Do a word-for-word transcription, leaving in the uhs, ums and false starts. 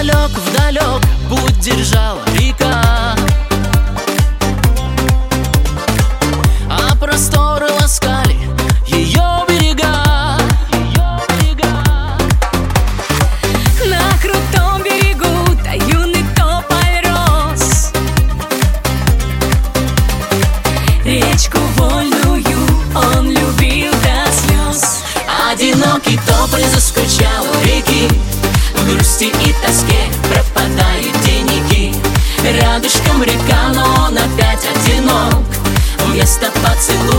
Вдалек, вдалек путь держала река, а просторы ласкали ее берега, ее берега. На крутом берегу та юный тополь рос, речку вольную он любил до слез. Одинокий тополь заскучал у реки, в грусти и тоске пропадают деньги. Рядышком река, но он опять одинок, вместо поцелуя